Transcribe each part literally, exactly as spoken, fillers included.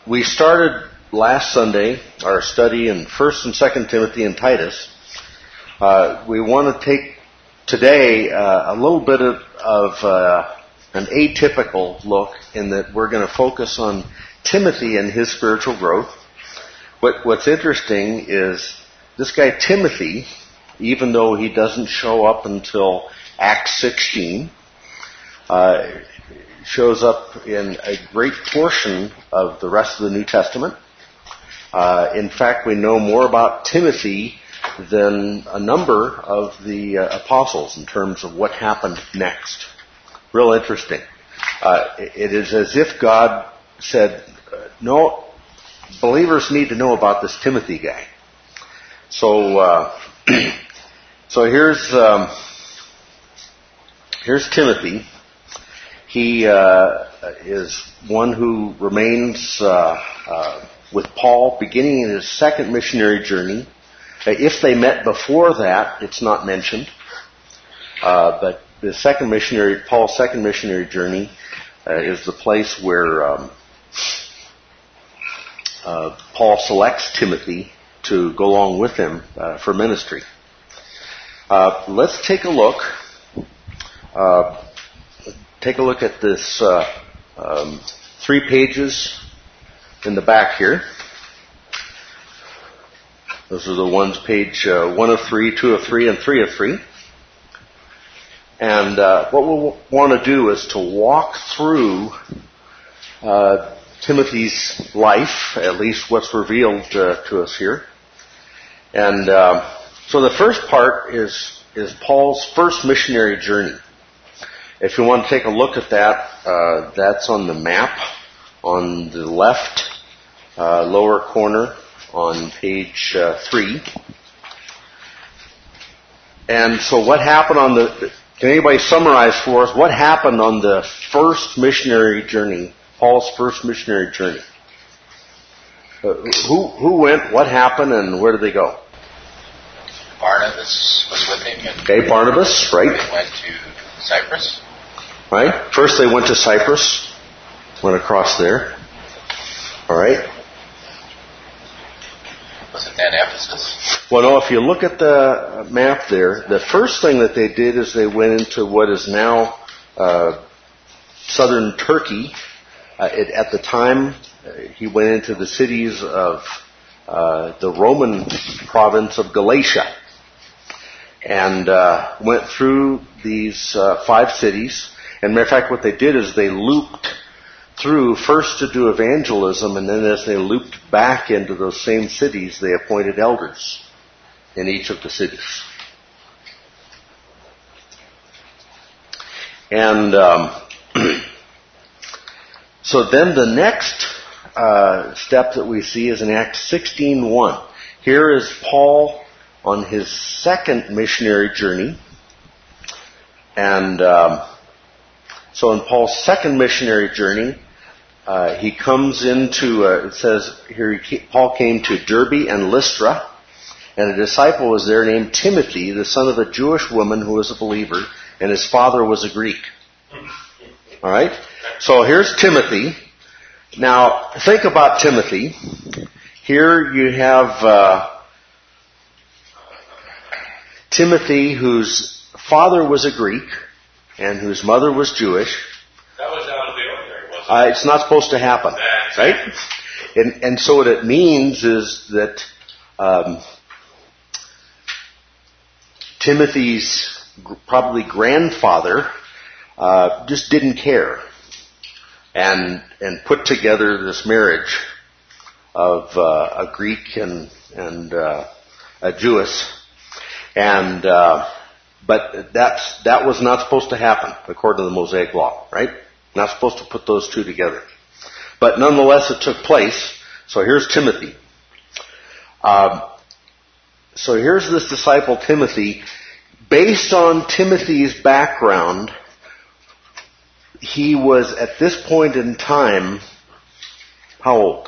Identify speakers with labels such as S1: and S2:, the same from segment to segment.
S1: we started last Sunday our study in First and Second Timothy and Titus. Uh, we want to take today uh, a little bit of, of uh, an atypical look in that we're going to focus on Timothy and his spiritual growth. What, what's interesting is this guy Timothy, even though he doesn't show up until Acts sixteen, uh, shows up in a great portion of the rest of the New Testament. Uh, in fact, we know more about Timothy than a number of the uh, apostles in terms of what happened next. Real interesting. Uh, it is as if God said, no, believers need to know about this Timothy guy. So, uh, so here's, um, here's Timothy. He, uh, is one who remains, uh, uh, with Paul beginning in his second missionary journey. If they met before that, it's not mentioned. Uh, but the second missionary, Paul's second missionary journey, uh, is the place where, um, uh, Paul selects Timothy to go along with him, uh, for ministry. Uh, let's take a look, uh, take a look at this, uh, um, three pages in the back here. Those are the ones, page uh, one of three, two of three, and three of three. And uh, what we'll want to do is to walk through uh, Timothy's life, at least what's revealed uh, to us here. And uh, so the first part is is Paul's first missionary journey. If you want to take a look at that, uh, that's on the map on the left uh, lower corner on page uh, three. And so what happened on the, can anybody summarize for us what happened on the first missionary journey, Paul's first missionary journey? Uh, who who went, what happened, and where did they go?
S2: Barnabas was with him.
S1: Okay, Barnabas, right.
S2: They went to Cyprus.
S1: Right. First they went to Cyprus. Went across there. All right.
S2: Wasn't that Ephesus?
S1: Well, no, if you look at the map there, the first thing that they did is they went into what is now uh, southern Turkey. Uh, it, at the time, uh, he went into the cities of uh, the Roman province of Galatia and uh, went through these uh, five cities. And matter of fact, what they did is they looped through first to do evangelism, and then as they looped back into those same cities, they appointed elders in each of the cities. And um, so then the next uh, step that we see is in Acts sixteen one. Here is Paul on his second missionary journey, and um, so in Paul's second missionary journey, uh, he comes into, uh, it says here, he, Paul came to Derbe and Lystra, and a disciple was there named Timothy, the son of a Jewish woman who was a believer, and his father was a Greek. All right? So here's Timothy. Now, think about Timothy. Here you have uh, Timothy, whose father was a Greek, and whose mother was Jewish.
S3: That was out of the ordinary, wasn't it?
S1: Uh, it's not supposed to happen,
S3: That's
S1: right? And, and so what it means is that um, Timothy's probably grandfather uh, just didn't care, and and put together this marriage of uh, a Greek and and uh, a Jewess, and. Uh, But that's, that was not supposed to happen according to the Mosaic Law, right? Not supposed to put those two together. But nonetheless, it took place. So here's Timothy. Um, so here's this disciple Timothy. Based on Timothy's background, he was at this point in time, how old?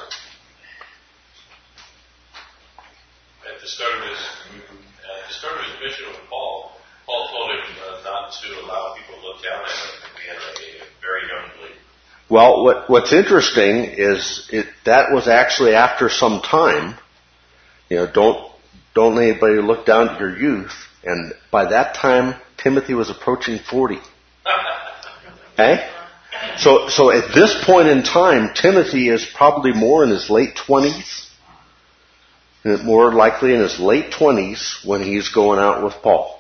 S3: At the start of his, at the start of his mission with Paul, Paul told him uh, not to allow people to look down at him. He had a, a very young believer.
S1: Well, what, what's interesting is it, that was actually after some time. You know, don't, don't let anybody look down at your youth. And by that time, Timothy was approaching forty. Okay? So, so at this point in time, Timothy is probably more in his late twenties. More likely in his late twenties when he's going out with Paul.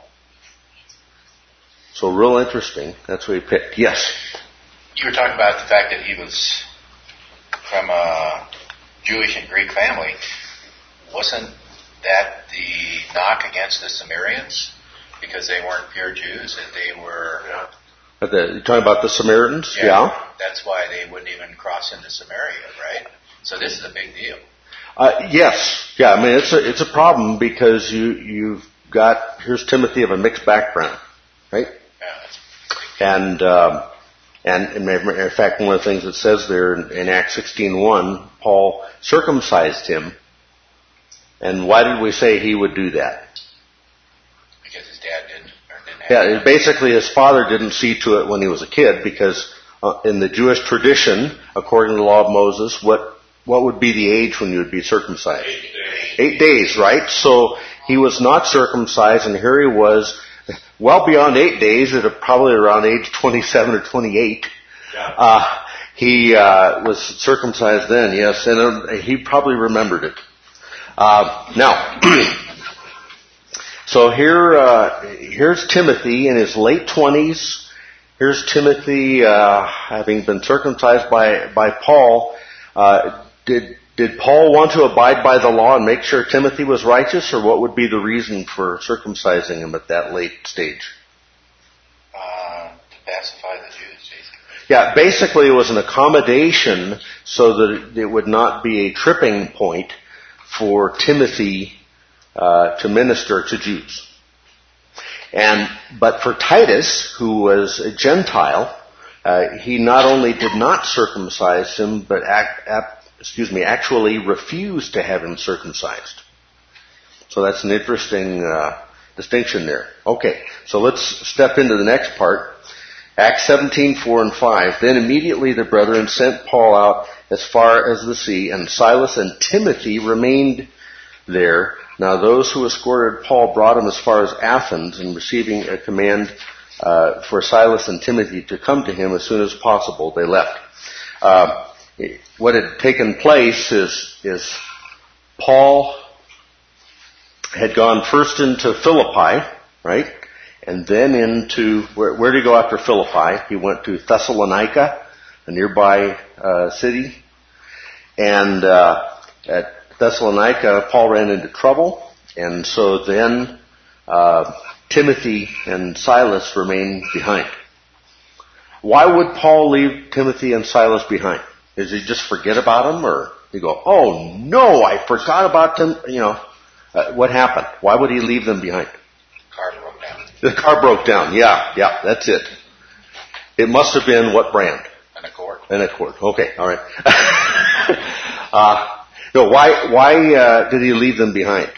S1: So real interesting. That's what he picked. Yes?
S2: You were talking about the fact that he was from a Jewish and Greek family. Wasn't that the knock against the Samaritans? Because they weren't pure Jews, that they were...
S1: Yeah. The, you're talking about the Samaritans?
S2: Yeah,
S1: yeah.
S2: That's why they wouldn't even cross into Samaria, right? So this is a big deal.
S1: Uh, yes. Yeah, I mean, it's a, it's a problem because you, you've got... Here's Timothy of a mixed background, right?
S2: Yeah.
S1: And... Um, And in fact, one of the things it says there in Acts sixteen one, Paul circumcised him. And why did we say he would do that?
S2: Because his dad didn't. Or didn't have
S1: Yeah, basically his father didn't see to it when he was a kid because uh, in the Jewish tradition, according to the law of Moses, what what would be the age when you would be circumcised?
S3: Eight days.
S1: Eight days, right? So he was not circumcised, and here he was. Well beyond eight days, at probably around age twenty-seven or twenty-eight,
S3: Yeah.
S1: uh, he uh, was circumcised then, yes, and uh, he probably remembered it. Uh, now, so here, uh, here's Timothy in his late twenties. Here's Timothy uh, having been circumcised by by Paul. Uh, did did Paul want to abide by the law and make sure Timothy was righteous, or what would be the reason for circumcising him at that late stage?
S2: Uh, to pacify the Jews, basically.
S1: Yeah, basically it was an accommodation so that it would not be a tripping point for Timothy uh, to minister to Jews. And but for Titus, who was a Gentile, uh, he not only did not circumcise him, but act, act, excuse me, actually refused to have him circumcised. So that's an interesting uh, distinction there. Okay, so let's step into the next part. Acts seventeen, four and five. Then immediately the brethren sent Paul out as far as the sea, and Silas and Timothy remained there. Now those who escorted Paul brought him as far as Athens, and receiving a command uh, for Silas and Timothy to come to him as soon as possible, they left. Uh, what had taken place is, is Paul had gone first into Philippi, right? And then into, where, where did he go after Philippi? He went to Thessalonica, a nearby uh, city. And uh, at Thessalonica, Paul ran into trouble. And so then uh, Timothy and Silas remained behind. Why would Paul leave Timothy and Silas behind? Does he just forget about them, or he go, oh no, I forgot about them? You know, uh, what happened? Why would he leave them behind?
S2: Car broke down.
S1: The car broke down. Yeah, yeah, that's it. It must have been what brand?
S2: An Accord.
S1: An Accord. Okay, all right. uh, no, why? Why uh, did he leave them behind?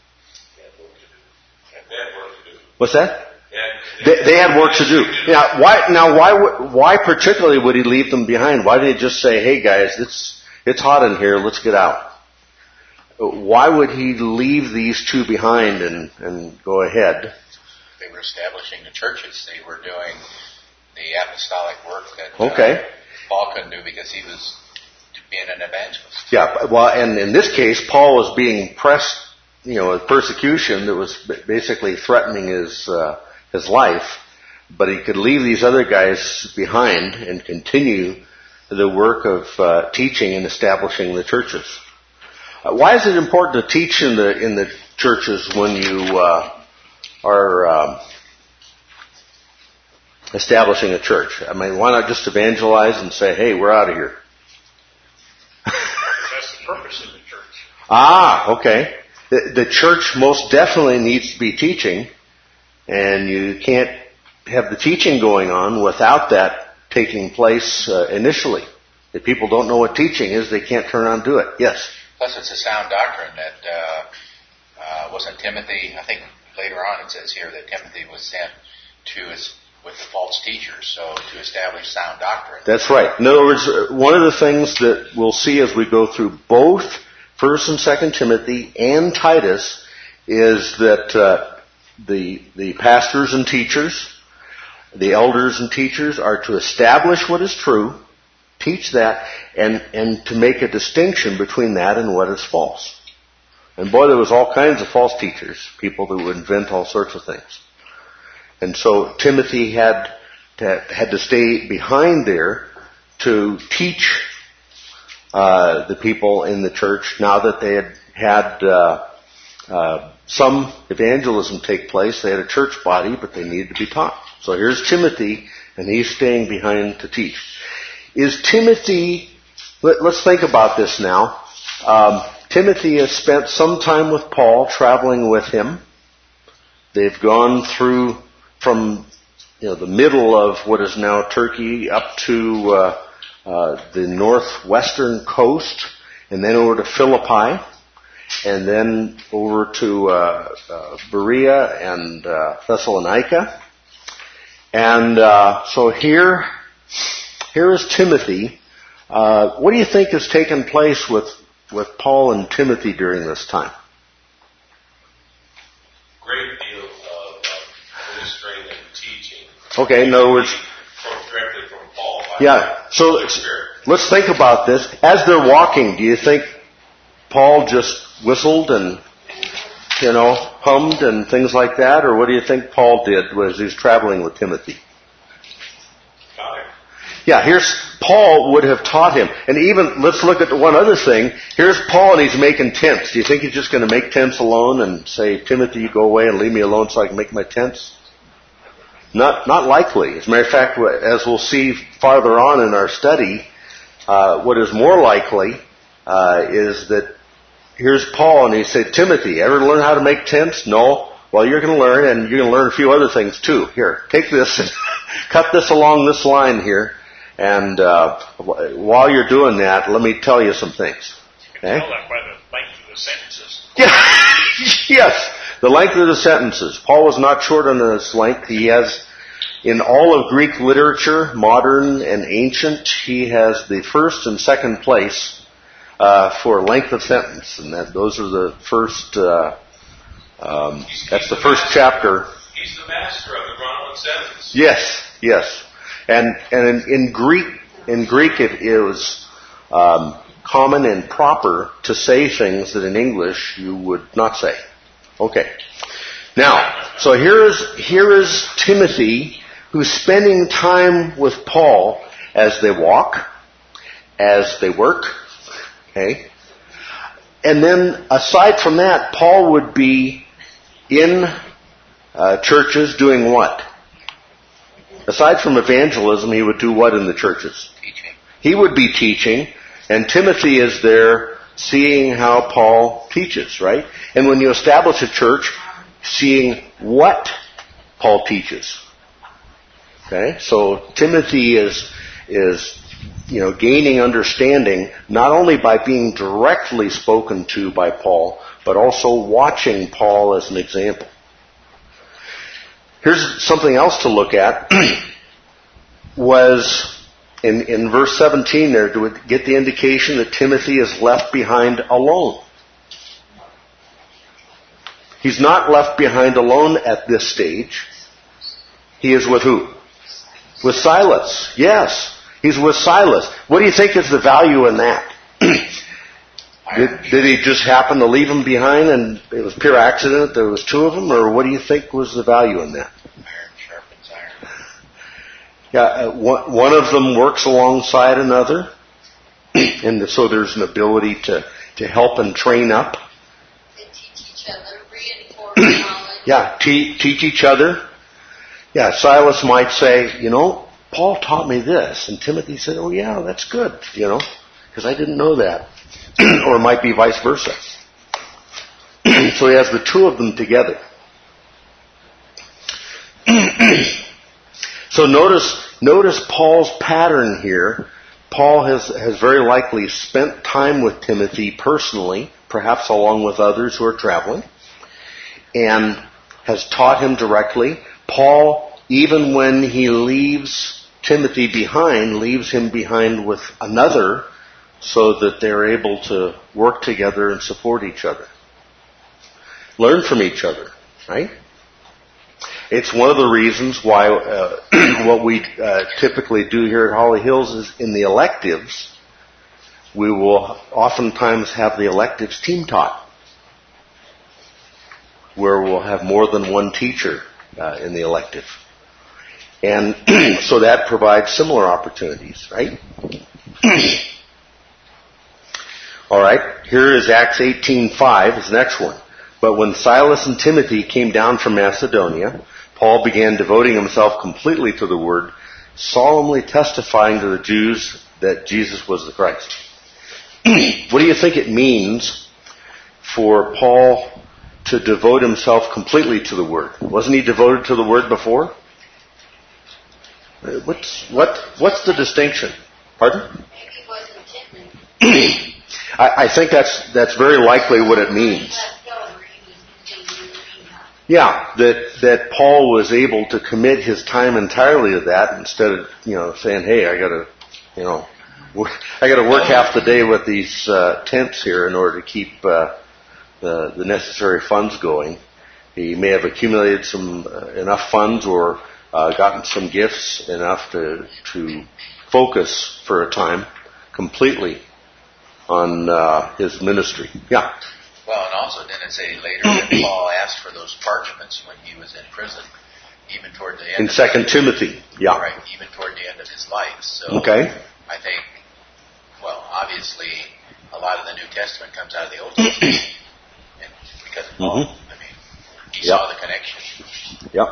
S1: What's that? They, they had work to do. Now, why? Now, why? Why particularly would he leave them behind? Why did he just say, "Hey guys, it's it's hot in here. Let's get out"? Why would he leave these two behind and and go ahead?
S2: They were establishing the churches. They were doing the apostolic work that
S1: okay.
S2: uh, Paul couldn't do because he was being an evangelist.
S1: Yeah. Well, and in this case, Paul was being pressed, you know, with persecution that was basically threatening his. Uh, his life, but he could leave these other guys behind and continue the work of uh, teaching and establishing the churches. Uh, why is it important to teach in the in the churches when you uh, are um, establishing a church? I mean, why not just evangelize and say, "Hey, we're out of here"?
S3: That's the purpose of the church.
S1: Ah, okay. The, the church most definitely needs to be teaching. And you can't have the teaching going on without that taking place uh, initially. If people don't know what teaching is, they can't turn around and do it. Yes?
S2: Plus, it's a sound doctrine that uh, uh, wasn't Timothy. I think later on it says here that Timothy was sent to his with the false teachers, so to establish sound doctrine.
S1: That's right. In other words, one of the things that we'll see as we go through both First and Second Timothy and Titus is that uh, the the pastors and teachers, the elders and teachers, are to establish what is true, teach that, and and to make a distinction between that and what is false. And boy, there was all kinds of false teachers, people that would invent all sorts of things. And so Timothy had to, had to stay behind there to teach uh, the people in the church. Now that they had had uh, uh, some evangelism take place, they had a church body, but they needed to be taught. So here's Timothy, and he's staying behind to teach. Is Timothy? Let, let's think about this now. Um, Timothy has spent some time with Paul, traveling with him. They've gone through from you know the middle of what is now Turkey up to uh, uh, the northwestern coast, and then over to Philippi, and then over to uh, uh, Berea and uh, Thessalonica. And uh, so here, here is Timothy. Uh, what do you think has taken place with with Paul and Timothy during this time?
S3: Great deal of uh, ministering and teaching.
S1: Okay, in other words,
S3: From, directly from Paul.
S1: yeah. So let's, let's think about this. As they're walking, do you think Paul just whistled and, you know, hummed and things like that? Or what do you think Paul did as he was traveling with Timothy?
S3: Got it.
S1: Yeah, here's Paul would have taught him. And even, let's look at one other thing. Here's Paul and he's making tents. Do you think he's just going to make tents alone and say, Timothy, you go away and leave me alone so I can make my tents? Not, not likely. As a matter of fact, as we'll see farther on in our study, uh, what is more likely, uh, is that here's Paul and he said, Timothy, ever learn how to make tents? No. Well, you're going to learn, and you're going to learn a few other things too. Here, take this and cut this along this line here. And uh, while you're doing that, let me tell you some things.
S3: You can tell that by the length of the sentences.
S1: Yeah. Yes, the length of the sentences. Paul was not short on this length. He has, in all of Greek literature, modern and ancient, he has the first and second place uh, for length of sentence, and that those are the first. Uh, um, that's the first chapter.
S3: He's the master of the run-on sentence.
S1: Yes, yes. And and in, in Greek, in Greek, it is um, common and proper to say things that in English you would not say. Okay. Now, so here is here is Timothy, who's spending time with Paul as they walk, as they work. Okay. And then, aside from that, Paul would be in uh, churches doing what? Aside from evangelism, he would do what in the churches?
S2: Teaching.
S1: He would be teaching, and Timothy is there seeing how Paul teaches, right? And when you establish a church, seeing what Paul teaches. Okay? So Timothy is, is, you know, gaining understanding not only by being directly spoken to by Paul, but also watching Paul as an example. Here's something else to look at. Was in, in verse seventeen there, do we get the indication that Timothy is left behind alone? He's not left behind alone at this stage. He is with who? With Silas. Yes, he's with Silas. What do you think is the value in that? Did, did he just happen to leave him behind and it was pure accident there was two of them, or what do you think was the value in that?
S2: Iron sharpens iron.
S1: Yeah, uh, one, one of them works alongside another, and so there's an ability to, to help and train up.
S4: They teach each other, reinforce knowledge.
S1: Yeah, te- teach each other. Yeah, Silas might say, you know, Paul taught me this, and Timothy said, oh yeah, that's good, you know, because I didn't know that. Or it might be vice versa. So he has the two of them together. So notice notice Paul's pattern here. Paul has, has very likely spent time with Timothy personally, perhaps along with others who are traveling, and has taught him directly. Paul even when he leaves Timothy behind, leaves him behind with another so that they're able to work together and support each other. Learn from each other, right? It's one of the reasons why uh, what we uh, typically do here at Holly Hills is in the electives, we will oftentimes have the electives team taught, where we'll have more than one teacher uh, in the elective. And so that provides similar opportunities, right? All right, here is Acts eighteen five, is the next one. But when Silas and Timothy came down from Macedonia, Paul began devoting himself completely to the word, solemnly testifying to the Jews that Jesus was the Christ. What do you think it means for Paul to devote himself completely to the word? Wasn't he devoted to the word before? What's what? What's the distinction? Pardon?
S4: Maybe it wasn't intended.
S1: I, I think that's that's very likely what it means.
S4: Let go where he was using the arena.
S1: Yeah, that that Paul was able to commit his time entirely to that instead of you know saying, "Hey, I got to, you know, work, I got to work half the day with these uh, tents here in order to keep uh, the the necessary funds going." He may have accumulated some uh, enough funds or uh, gotten some gifts enough to to focus for a time completely on uh, his ministry. Yeah.
S2: Well, and also didn't it say later that Paul asked for those parchments when he was in prison, even toward the end.
S1: In
S2: of
S1: Second
S2: his,
S1: Timothy, yeah.
S2: Right, even toward the end of his life. So
S1: Okay.
S2: I think, well, obviously, a lot of the New Testament comes out of the Old Testament, and because of Paul.
S1: Mm-hmm.
S2: I mean, he
S1: Yep.
S2: saw the connection.
S1: Yep.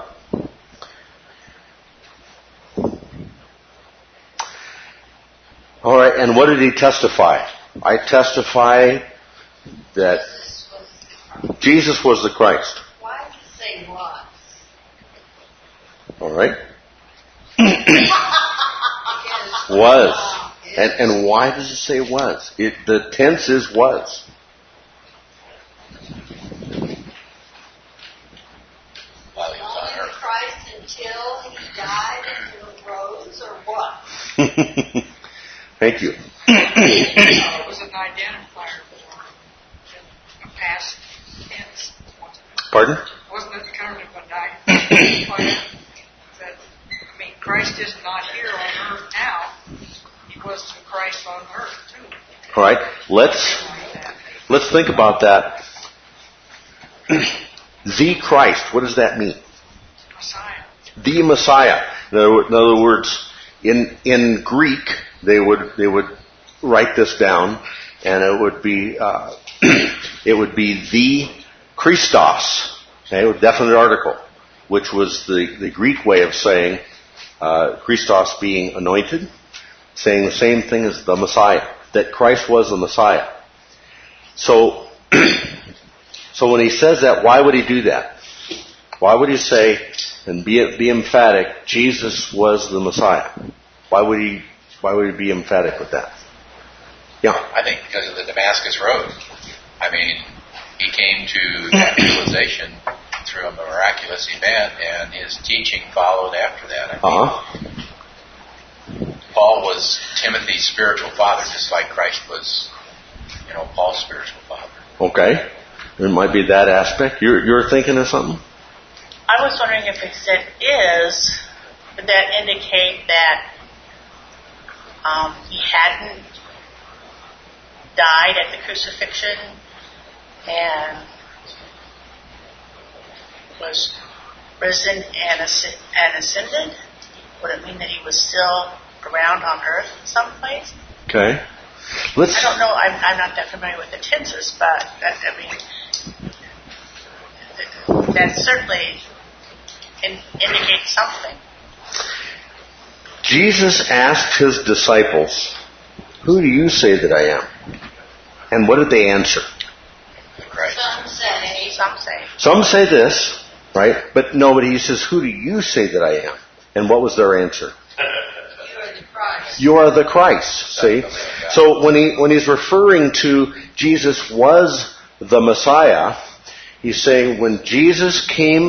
S1: All right, and what did he testify? I testify that
S4: This was,
S1: Jesus was the Christ.
S4: why did he say was?
S1: All right?
S4: Because,
S1: Was.
S4: uh,
S1: And and why does it say was? It, the tense is was.
S2: While he was on
S4: only
S2: earth.
S4: Christ until he died and rose, or what?
S1: Thank you.
S5: It was an identifier for a past tense.
S1: Pardon?
S5: Wasn't it kind of an identifier that, I mean, Christ is not here on earth now. He was the Christ on earth too.
S1: All right. Let's let's think about that. The Christ. What does that mean?
S5: Messiah.
S1: The Messiah. In other, in other words, in in Greek, they would they would write this down, and it would be uh, it would be the Christos, okay, with definite article, which was the, the Greek way of saying uh, Christos being anointed, saying the same thing as the Messiah, that Christ was the Messiah. So, so when he says that, why would he do that? Why would he say and be be emphatic? Jesus was the Messiah. Why would he? Why would he be emphatic with that? Yeah.
S2: I think because of the Damascus Road. I mean, he came to that realization through a miraculous event, and his teaching followed after that. I mean,
S1: Uh-huh.
S2: Paul was Timothy's spiritual father, just like Christ was, you know, Paul's spiritual father.
S1: Okay. There might be that aspect. You're you're thinking of something?
S6: I was wondering if it said is, would that indicate that um, he hadn't died at the crucifixion and was risen and, asc- and ascended? Would it mean that he was still around on earth in some place?
S1: Okay. Let's.
S6: I don't know. I'm, I'm not that familiar with the tenses, but that, I mean, that certainly in, indicates something.
S1: Jesus asked his disciples, "Who do you say that I am?" And what did they answer?
S2: Christ.
S4: Some say,
S6: Some say.
S1: Some say this, right? But nobody. He says, "Who do you say that I am?" And what was their answer?
S4: you are the Christ.
S1: You are the Christ. See? So when he when he's referring to Jesus was the Messiah, he's saying when Jesus came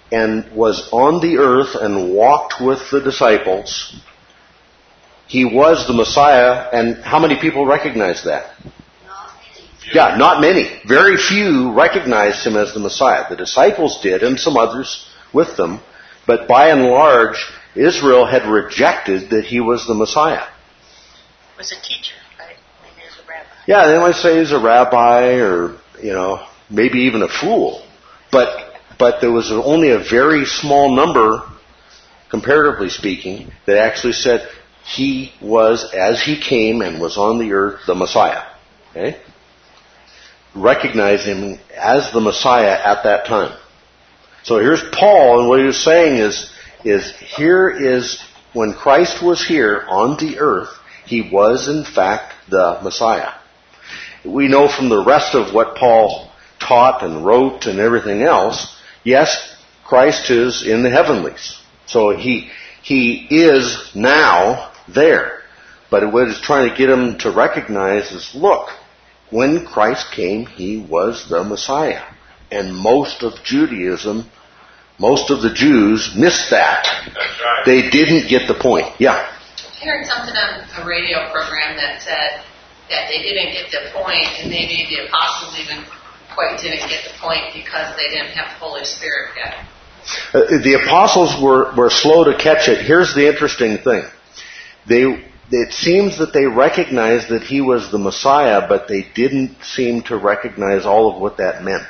S1: and was on the earth and walked with the disciples, he was the Messiah. And how many people recognized that?
S4: Not many.
S1: Yeah, not many. Very few recognized him as the Messiah. The disciples did, and some others with them. But by and large, Israel had rejected that he was the Messiah.
S6: Was a teacher, right? Maybe he was a rabbi.
S1: Yeah, they might say he's a rabbi or, you know, maybe even a fool. But but there was only a very small number, comparatively speaking, that actually said he was, as he came and was on the earth, the Messiah. Okay? Recognize him as the Messiah at that time. So here's Paul, and what he was saying is, is here is, when Christ was here on the earth, he was in fact the Messiah. We know from the rest of what Paul taught and wrote and everything else, yes, Christ is in the heavenlies. So he he is now there. But what it's trying to get him to recognize is, look, when Christ came, he was the Messiah. And most of Judaism, most of the Jews missed that.
S3: That's right.
S1: They didn't get the point. Yeah.
S7: I heard something on a radio program that said that they didn't get the point, and maybe the apostles even quite didn't get the point because they didn't have the Holy Spirit yet.
S1: Uh, the apostles were, were slow to catch it. Here's the interesting thing. They, it seems that they recognized that he was the Messiah, but they didn't seem to recognize all of what that meant.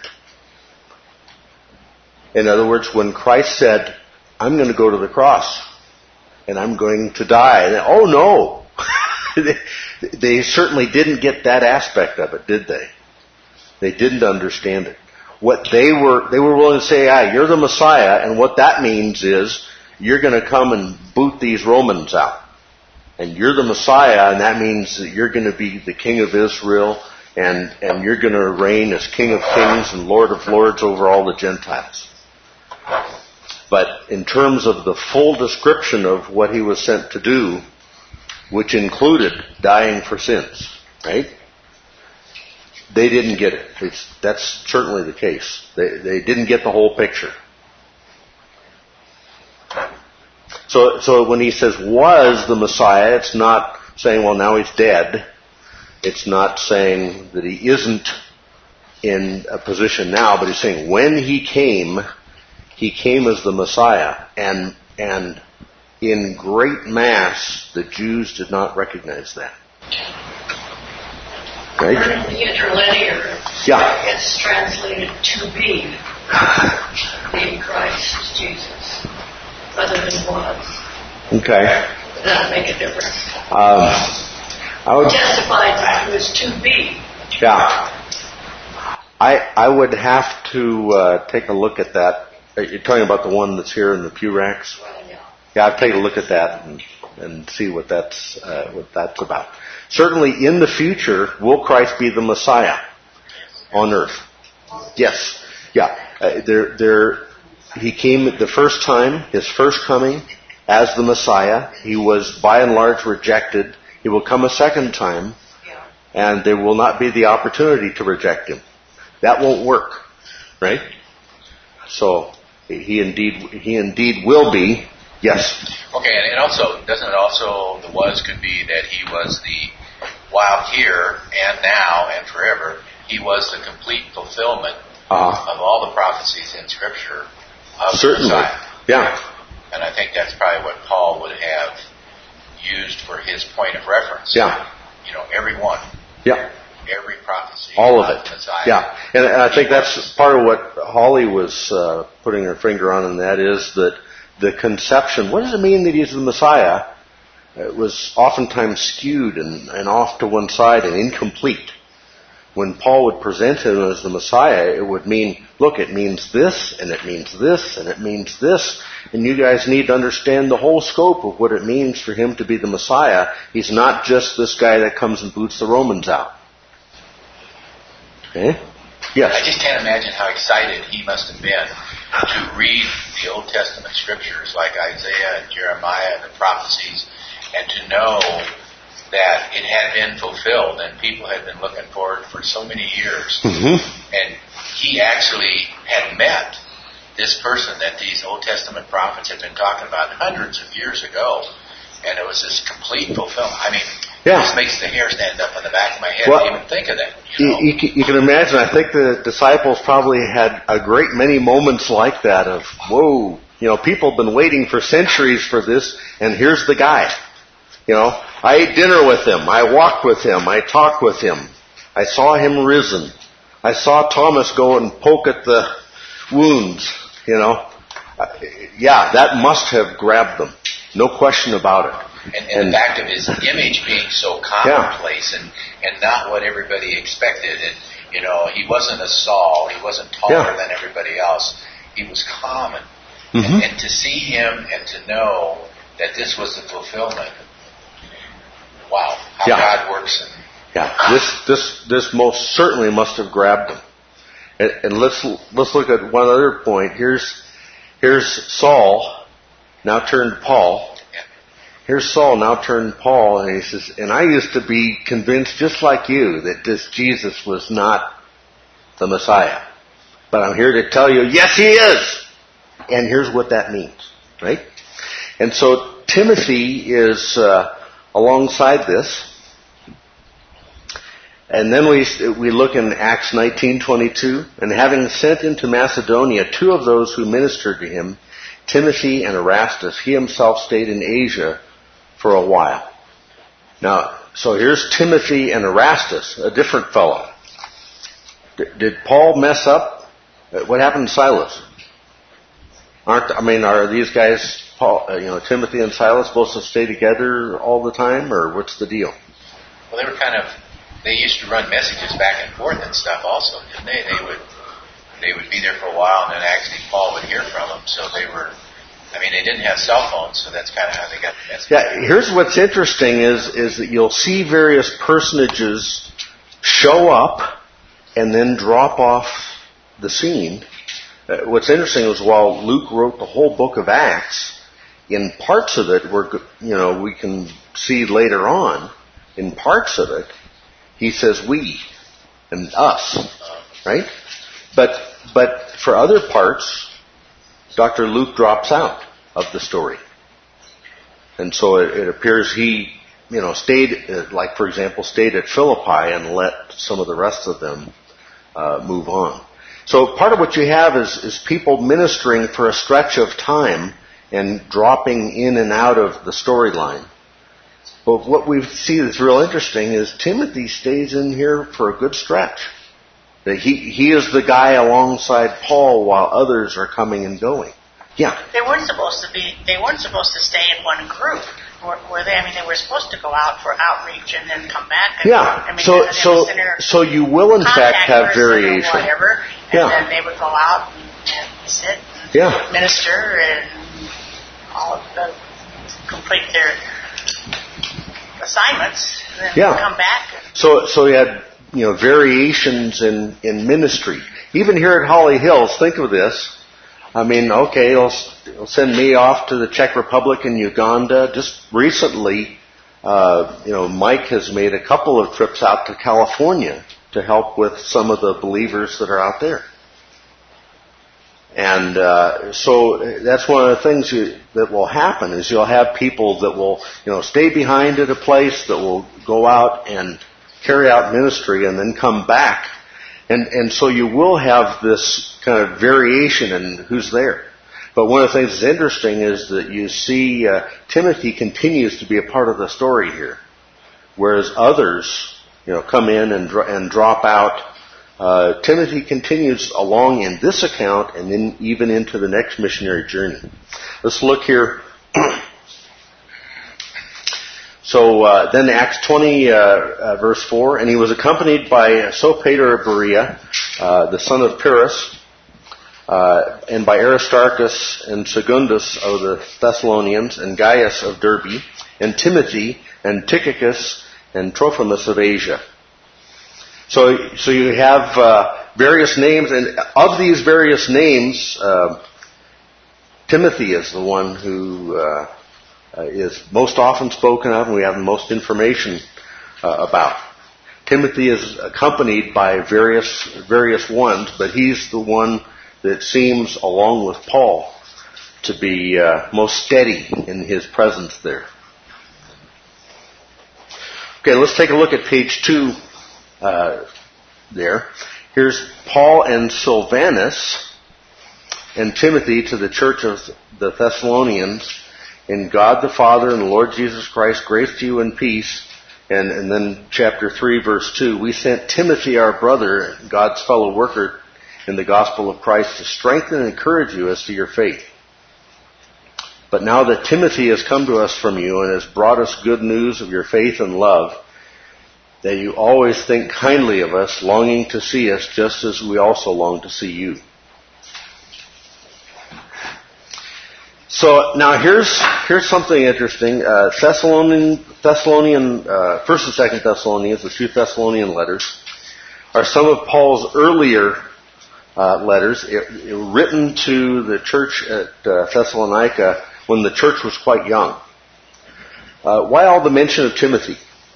S1: In other words, when Christ said, I'm going to go to the cross, and I'm going to die, and, oh no! they, they certainly didn't get that aspect of it, did they? They didn't understand it. What they were, they were willing to say, ah, you're the Messiah, and what that means is, you're going to come and boot these Romans out. And you're the Messiah, and that means that you're going to be the King of Israel, and, and you're going to reign as King of Kings and Lord of Lords over all the Gentiles. But in terms of the full description of what he was sent to do, which included dying for sins, right? They didn't get it. It's, that's certainly the case. They, they didn't get the whole picture. So, so when he says was the Messiah, it's not saying, well, now he's dead. It's not saying that he isn't in a position now, but he's saying when he came, he came as the Messiah. And, and in great mass, the Jews did not recognize that. Right?
S7: In the interlinear,
S1: Yeah.
S7: it's translated to be, being Christ Jesus, rather than was.
S1: Okay.
S7: Does that make a difference?
S1: Um, I would,
S7: Testified that it was to be.
S1: yeah. I I would have to uh, take a look at that. You're talking about the one that's here in the pew racks? Yeah, I'd take a look at that and, and see what that's uh, what that's about. Certainly, in the future, will Christ be the Messiah on earth? Yes. Yeah. Uh, there, there. He came the first time, his first coming as the Messiah. He was by and large rejected. He will come a second time, and there will not be the opportunity to reject him. That won't work, right? So he indeed, he indeed will be. Yes.
S2: Okay, and, and also, doesn't it also, the was could be that he was the, while here and now and forever, he was the complete fulfillment
S1: uh-huh.
S2: of all the prophecies in Scripture of
S1: Certainly.
S2: the Messiah.
S1: Yeah.
S2: And I think that's probably what Paul would have used for his point of reference.
S1: Yeah.
S2: You know, every one.
S1: Yeah.
S2: Every prophecy.
S1: All of it.
S2: Messiah.
S1: Yeah. And, and I think that's part of what Holly was uh, putting her finger on, and that is that the conception, what does it mean that he's the Messiah? It was oftentimes skewed and, and off to one side and incomplete. When Paul would present him as the Messiah, it would mean, look, it means this, and it means this, and it means this, and you guys need to understand the whole scope of what it means for him to be the Messiah. He's not just this guy that comes and boots the Romans out. Okay? Yes?
S2: I just can't imagine how excited he must have been to read the Old Testament scriptures like Isaiah and Jeremiah and the prophecies, and to know that it had been fulfilled and people had been looking for it for so many years.
S1: Mm-hmm.
S2: And he actually had met this person that these Old Testament prophets had been talking about hundreds of years ago, and it was this complete fulfillment. I mean,
S1: Yeah.
S2: it just makes the hair stand up on the back of my head
S1: Well,
S2: to even think of that. You
S1: You,
S2: know?
S1: you, can- you can imagine, I think the disciples probably had a great many moments like that of, whoa, you know, people have been waiting for centuries for this, and here's the guy. You know, I ate dinner with him, I walked with him, I talked with him, I saw him risen. I saw Thomas go and poke at the wounds, you know. Uh, yeah, that must have grabbed them. No question about it.
S2: And, and,
S1: And-
S2: the fact of his image being so commonplace and, and not what everybody expected. And, you know, he wasn't a Saul. He wasn't taller
S1: Yeah.
S2: than everybody else. He was common.
S1: Mhm.
S2: And, and to see him and to know that this was the fulfillment, wow, how
S1: Yeah.
S2: God works. And,
S1: Yeah, this this this most certainly must have grabbed them. And, and let's let's look at one other point. Here's here's Saul, now turned Paul. Here's Saul, now turned Paul, and he says, and I used to be convinced just like you that this Jesus was not the Messiah. But I'm here to tell you, yes, he is! And here's what that means, right? And so Timothy is uh, alongside this. And then we we look in Acts nineteen twenty-two, and having sent into Macedonia two of those who ministered to him, Timothy and Erastus, he himself stayed in Asia for a while. Now, so here's Timothy and Erastus, a different fellow. D- did Paul mess up? What happened to Silas? Aren't I mean, are these guys, Paul, uh, you know, Timothy and Silas, supposed to stay together all the time, or what's the deal?
S2: well, they were kind of, they used to run messages back and forth and stuff also, didn't they? They would, they would be there for a while, and then actually Paul would hear from them. So they were, I mean, they didn't have cell phones, so that's kind of how they got the message.
S1: Yeah, here's what's interesting is is that you'll see various personages show up and then drop off the scene. Uh, what's interesting is while Luke wrote the whole book of Acts, in parts of it, we're, you know, we can see later on, in parts of it, he says we and us, right? But but for other parts, Doctor Luke drops out of the story. And so it, it appears he, you know, stayed, uh, like for example, stayed at Philippi and let some of the rest of them uh, move on. So part of what you have is, is people ministering for a stretch of time and dropping in and out of the storyline. But what we see that's real interesting is Timothy stays in here for a good stretch. That he he is the guy alongside Paul while others are coming and going. Yeah.
S6: They weren't supposed to be. They weren't supposed to stay in one group, were, were they? I mean, they were supposed to go out for outreach and then come back. And,
S1: Yeah.
S6: I mean,
S1: So
S6: they
S1: so
S6: would their
S1: so you will in fact
S6: contact
S1: have
S6: person or
S1: variation.
S6: whatever, and
S1: Yeah.
S6: then they would go out and, and sit and
S1: Yeah.
S6: minister and all of the complete their assignments, and then
S1: Yeah.
S6: come back.
S1: So so you had, you know, variations in, in ministry. Even here at Holly Hills, think of this. I mean, okay, he'll, he'll send me off to the Czech Republic and Uganda. Just recently, uh, you know, Mike has made a couple of trips out to California to help with some of the believers that are out there. And uh, so that's one of the things you, that will happen is you'll have people that will, you know, stay behind at a place that will go out and carry out ministry and then come back. And and so you will have this kind of variation in who's there. But one of the things that's interesting is that you see uh, Timothy continues to be a part of the story here, whereas others, you know, come in and dro- and drop out. Uh, Timothy continues along in this account and then even into the next missionary journey. Let's look here. So uh, then Acts twenty, uh, uh, verse four, and he was accompanied by Sopater of Berea, uh, the son of Pyrrhus, uh, and by Aristarchus and Secundus of the Thessalonians, and Gaius of Derbe, and Timothy, and Tychicus, and Trophimus of Asia. So, so you have uh, various names, and of these various names, uh, Timothy is the one who uh, uh, is most often spoken of, and we have the most information uh, about. Timothy is accompanied by various various ones, but he's the one that seems, along with Paul, to be uh, most steady in his presence there. Okay, let's take a look at page two uh, there. Here's Paul and Silvanus and Timothy to the church of the Thessalonians. In God the Father and the Lord Jesus Christ, grace to you and peace. And, and then chapter three, verse two, we sent Timothy, our brother, God's fellow worker in the gospel of Christ, to strengthen and encourage you as to your faith. But now that Timothy has come to us from you and has brought us good news of your faith and love, that you always think kindly of us, longing to see us just as we also long to see you. So now here's here's something interesting. Uh, Thessalonian, Thessalonian, uh, First and Second Thessalonians, the two Thessalonian letters, are some of Paul's earlier uh, letters, it, it, written to the church at uh, Thessalonica when the church was quite young. Uh, why all the mention of Timothy?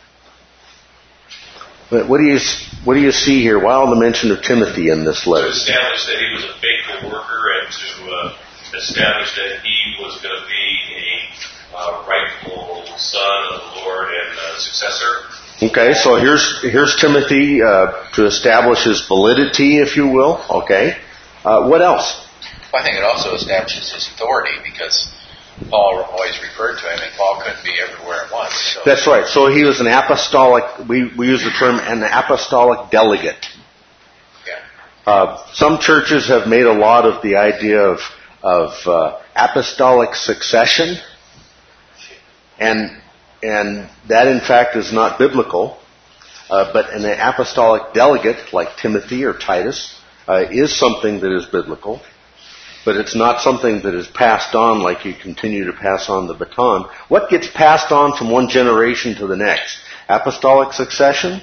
S1: What do you what do you see here? Why all the mention of Timothy in this letter?
S3: To establish that he was a faithful worker and to uh, establish that he was going to be a uh, rightful son of the Lord and uh, successor.
S1: Okay, so here's here's Timothy uh, to establish his validity, if you will. Okay, uh, what else?
S2: Well, I think it also establishes his authority because Paul always referred to him, and Paul couldn't be everywhere at once. So.
S1: That's right. So he was an apostolic. We we use the term an apostolic delegate.
S2: Yeah.
S1: Uh, some churches have made a lot of the idea of of uh, apostolic succession, and and that in fact is not biblical. Uh, but an apostolic delegate like Timothy or Titus uh, is something that is biblical. But it's not something that is passed on like you continue to pass on the baton. What gets passed on from one generation to the next? Apostolic succession?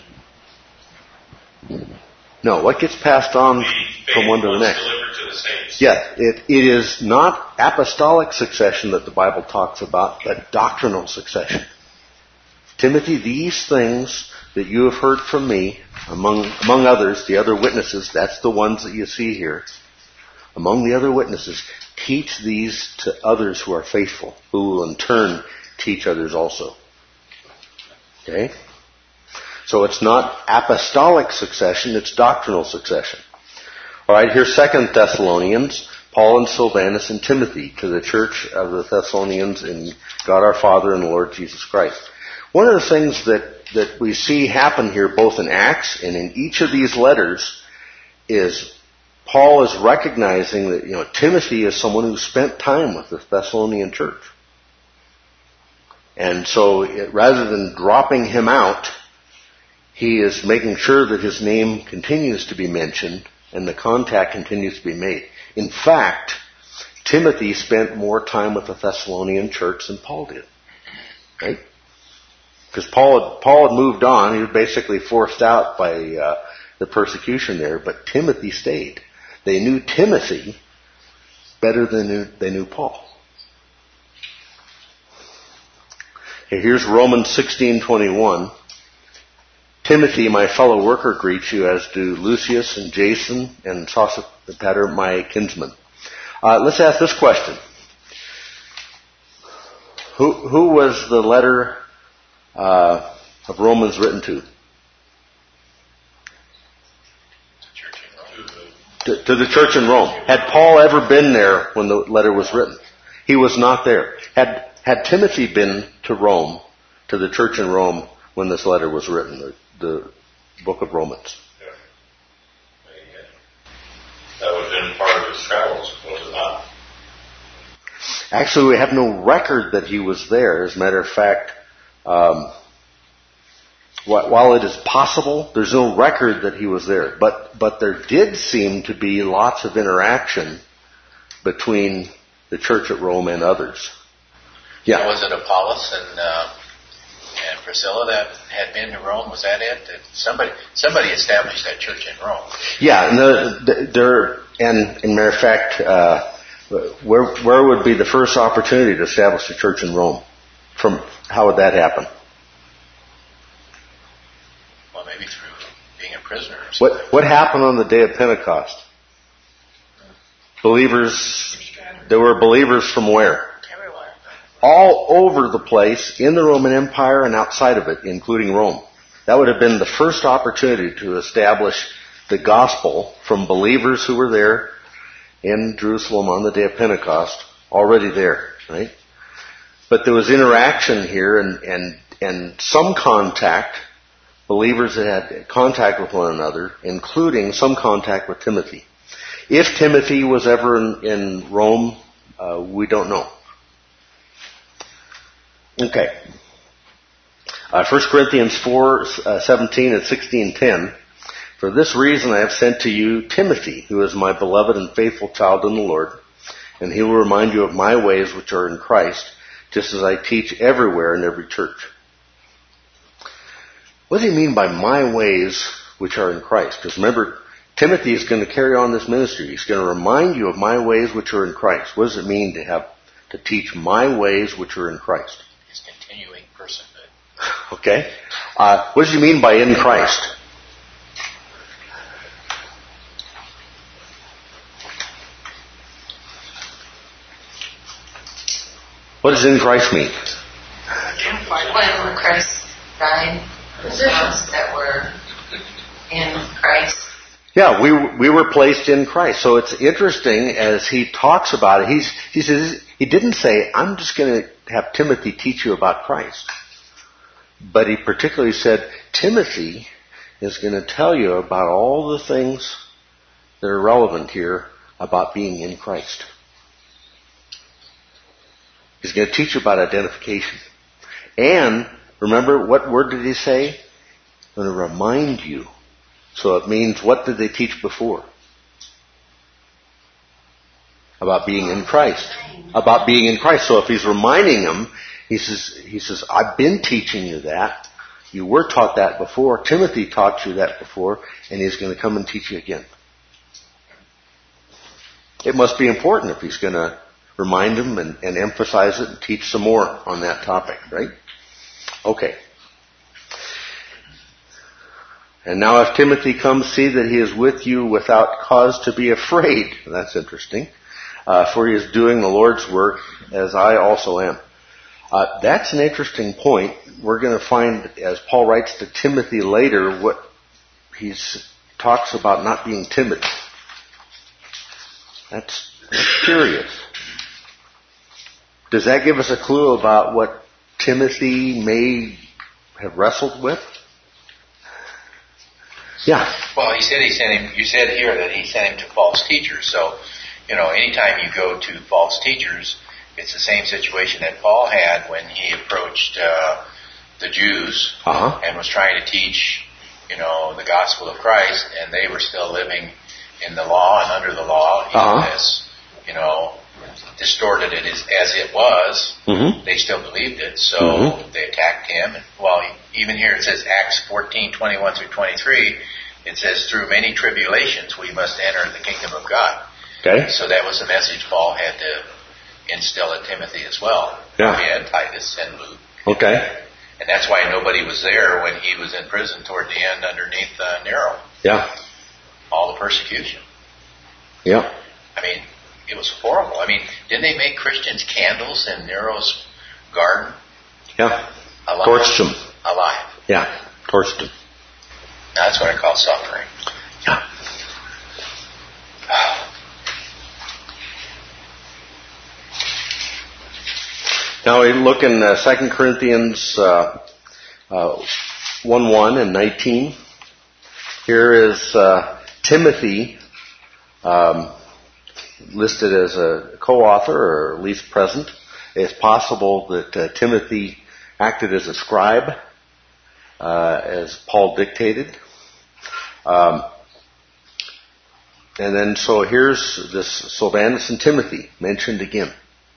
S1: No, what gets passed on from one to the next?
S3: To the saints.
S1: Yeah, it, it is not apostolic succession that the Bible talks about, but doctrinal succession. Timothy, these things that you have heard from me, among among others, the other witnesses, that's the ones that you see here, among the other witnesses, teach these to others who are faithful, who will in turn teach others also. Okay? So it's not apostolic succession, it's doctrinal succession. Alright, here's Second Thessalonians, Paul and Silvanus and Timothy to the church of the Thessalonians in God our Father and the Lord Jesus Christ. One of the things that, that we see happen here both in Acts and in each of these letters is Paul is recognizing that, you know, Timothy is someone who spent time with the Thessalonian church. And so it, rather than dropping him out, he is making sure that his name continues to be mentioned and the contact continues to be made. In fact, Timothy spent more time with the Thessalonian church than Paul did. Right? Because Paul had, Paul had moved on. He was basically forced out by uh, the persecution there, but Timothy stayed. They knew Timothy better than they knew, they knew Paul. Okay, here's Romans sixteen twenty-one. Timothy, my fellow worker, greets you, as do Lucius and Jason and Sosipater, my kinsman. Uh, let's ask this question. Who, who was the letter uh, of Romans written to? To, to the church in Rome. Had Paul ever been there when the letter was written? He was not there. Had had Timothy been to Rome, to the church in Rome, when this letter was written, the, the book of Romans?
S3: Yeah. That would have been part of his travels, was it not?
S1: Actually, we have no record that he was there. As a matter of fact, um, while it is possible, there's no record that he was there. But but there did seem to be lots of interaction between the church at Rome and others. Yeah.
S2: Was it Apollos and uh, and Priscilla that had been to Rome? Was that it? That somebody somebody established that church in Rome.
S1: Yeah, and the, there and in matter of fact, uh, where where would be the first opportunity to establish a church in Rome? From how would that happen?
S2: Maybe through being a prisoner or
S1: something. What, what happened on the day of Pentecost? Believers, there were believers from where?
S6: Everywhere.
S1: All over the place in the Roman Empire and outside of it, including Rome. That would have been the first opportunity to establish the gospel from believers who were there in Jerusalem on the day of Pentecost, already there, right? But there was interaction here and, and, and some contact, believers that had contact with one another, including some contact with Timothy. If Timothy was ever in, in Rome, uh, we don't know. Okay. Uh, First Corinthians four, uh, seventeen and sixteen ten. For this reason I have sent to you Timothy, who is my beloved and faithful child in the Lord, and he will remind you of my ways which are in Christ, just as I teach everywhere in every church. What does he mean by my ways which are in Christ? Because remember, Timothy is going to carry on this ministry. He's going to remind you of my ways which are in Christ. What does it mean to have to teach my ways which are in Christ?
S2: His continuing personhood.
S1: Okay. Uh, what does he mean by in Christ? What does in Christ mean?
S7: When Christ died, positions that were in Christ.
S1: Yeah, we we were placed in Christ. So it's interesting as he talks about it. He's he says he didn't say, "I'm just going to have Timothy teach you about Christ," but he particularly said, "Timothy is going to tell you about all the things that are relevant here about being in Christ." He's going to teach you about identification. And, remember, what word did he say? I'm going to remind you. So it means, what did they teach before? About being in Christ. About being in Christ. So if he's reminding them, he says, he says, I've been teaching you that. You were taught that before. Timothy taught you that before. And he's going to come and teach you again. It must be important if he's going to remind them and, and emphasize it and teach some more on that topic, right? Okay. And now if Timothy comes, see that he is with you without cause to be afraid. That's interesting. Uh, for he is doing the Lord's work, as I also am. Uh, that's an interesting point. We're going to find, as Paul writes to Timothy later, what he talks about not being timid. That's, that's curious. Does that give us a clue about what Timothy may have wrestled with? Yeah.
S2: Well, he said he sent him. You said here that he sent him to false teachers. So, you know, anytime you go to false teachers, it's the same situation that Paul had when he approached uh, the Jews
S1: uh-huh.
S2: and was trying to teach, you know, the gospel of Christ, and they were still living in the law and under the law, even
S1: uh-huh.
S2: as, you know, distorted it as, as it was.
S1: Mm-hmm.
S2: They still believed it, so
S1: mm-hmm.
S2: they attacked him. And, well, even here it says Acts fourteen, twenty-one through twenty-three, it says, through many tribulations we must enter the kingdom of God.
S1: Okay.
S2: So that was the message Paul had to instill in Timothy as well.
S1: Yeah.
S2: He had Titus and Luke.
S1: Okay.
S2: And that's why nobody was there when he was in prison toward the end underneath uh, Nero.
S1: Yeah.
S2: All the persecution.
S1: Yeah.
S2: I mean, it was horrible. I mean, didn't they make Christians candles in Nero's garden?
S1: Yeah.
S2: Alive.
S1: Torched them.
S2: Alive.
S1: Yeah. Torched them.
S2: Now, that's what I call suffering.
S1: Yeah. Now we look in uh, Second Corinthians uh, uh, one one and nineteen. Here is uh, Timothy um, listed as a co-author, or at least present. It's possible that uh, Timothy acted as a scribe, uh, as Paul dictated. Um, and then so here's this Silvanus and Timothy mentioned again.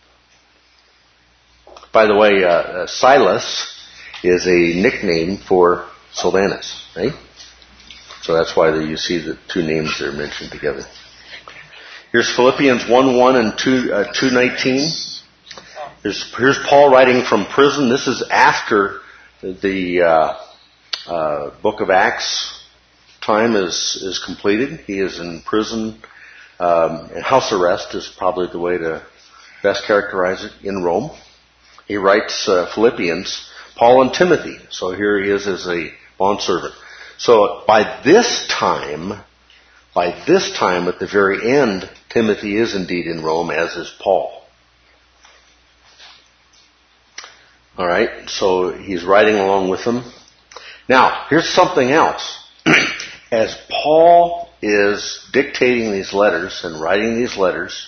S1: By the way, uh, uh, Silas is a nickname for Silvanus, right? So that's why you see the two names that are mentioned together. Here's Philippians one one and two nineteen. Here's, here's Paul writing from prison. This is after the uh, uh, book of Acts time is, is completed. He is in prison Um, and house arrest is probably the way to best characterize it in Rome. He writes uh, Philippians, Paul and Timothy. So here he is as a bondservant. So by this time, by this time at the very end, Timothy is indeed in Rome, as is Paul. All right, so he's riding along with them. Now, here's something else. As Paul is dictating these letters and writing these letters,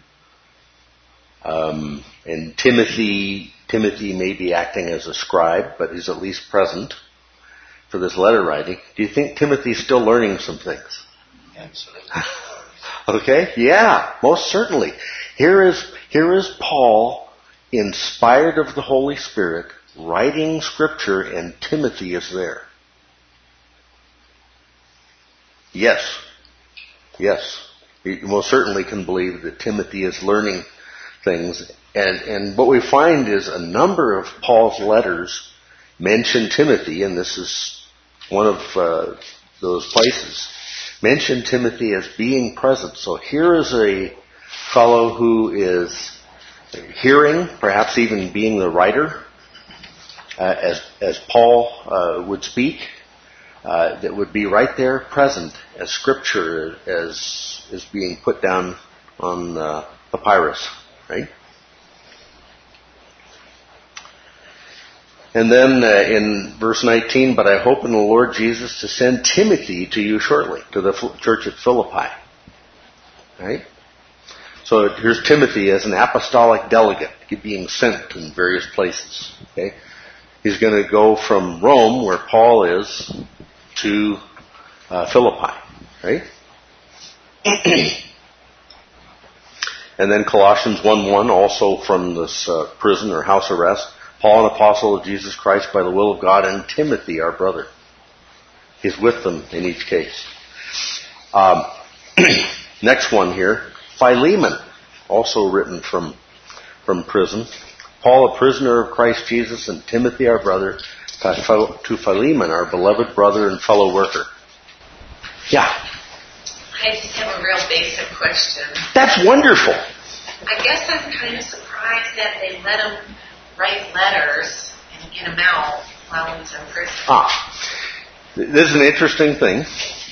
S1: um, and Timothy, Timothy may be acting as a scribe, but he's at least present for this letter writing. Do you think Timothy's still learning some things?
S2: Absolutely.
S1: Okay, yeah, most certainly. Here is here is Paul, inspired of the Holy Spirit, writing Scripture, and Timothy is there. Yes. Yes. You most certainly can believe that Timothy is learning things. And, and what we find is a number of Paul's letters mention Timothy, and this is one of uh, those places. Mention Timothy as being present. So here is a fellow who is hearing, perhaps even being the writer, uh, as as Paul uh, would speak, uh, that would be right there present as Scripture as is being put down on uh, papyrus, right? And then uh, in verse nineteen, but I hope in the Lord Jesus to send Timothy to you shortly, to the church at Philippi, right? So here's Timothy as an apostolic delegate being sent in various places. Okay, he's going to go from Rome, where Paul is, to uh, Philippi, right? And then Colossians one one, also from this uh, prison or house arrest. Paul, an apostle of Jesus Christ by the will of God, and Timothy, our brother. He's with them in each case. Um, next one here. Philemon, also written from, from prison. Paul, a prisoner of Christ Jesus, and Timothy, our brother, to Philemon, our beloved brother and fellow worker. Yeah.
S7: I just have a real basic question.
S1: That's wonderful.
S7: I guess I'm kind of surprised that they let him write letters and get him out while he was in prison.
S1: Ah, this is an interesting thing.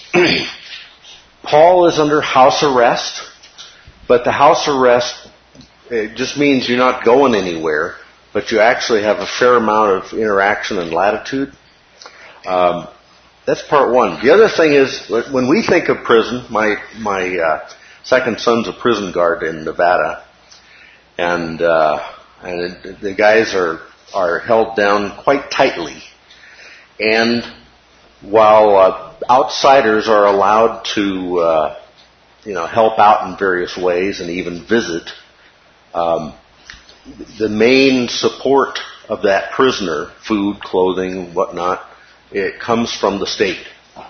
S1: Paul is under house arrest. But the house arrest, it just means you're not going anywhere, but you actually have a fair amount of interaction and latitude. Um, that's part one. The other thing is, when we think of prison, my my uh, second son's a prison guard in Nevada, and uh, and the guys are are held down quite tightly. And while uh, outsiders are allowed to uh, you know, help out in various ways and even visit, um, the main support of that prisoner, food, clothing, whatnot, it comes from the state.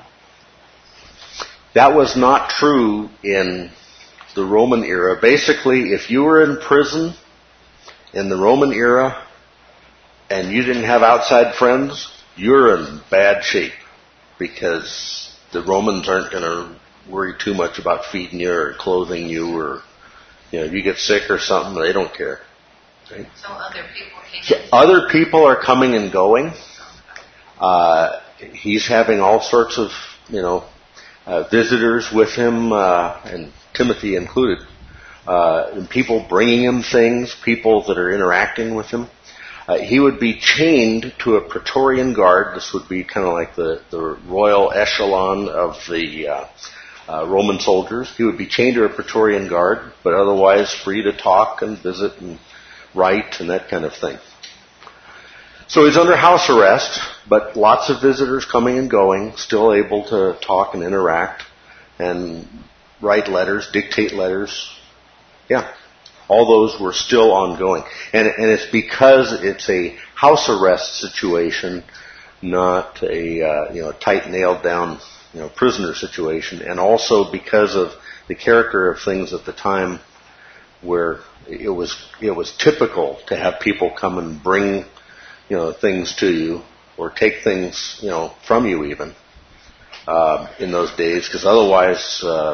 S1: That was not true in the Roman era. Basically, if you were in prison in the Roman era and you didn't have outside friends, you're in bad shape, because the Romans aren't going to worry too much about feeding you or clothing you, or, you know, if you get sick or something, they don't care. Right?
S7: So other people came
S1: So other people are coming and going. Uh, he's having all sorts of, you know, uh, visitors with him, uh, and Timothy included. Uh, and people bringing him things, people that are interacting with him. Uh, he would be chained to a Praetorian guard. This would be kind of like the, the royal echelon of the uh, uh, Roman soldiers. He would be chained to a Praetorian guard, but otherwise free to talk and visit and write and that kind of thing. So he's under house arrest, but lots of visitors coming and going, still able to talk and interact and write letters, dictate letters. Yeah. All those were still ongoing. And, and it's because it's a house arrest situation, not a uh, you know tight, nailed down you know prisoner situation, and also because of the character of things at the time, where it was it was typical to have people come and bring you know things to you or take things you know from you even uh, in those days, because otherwise uh,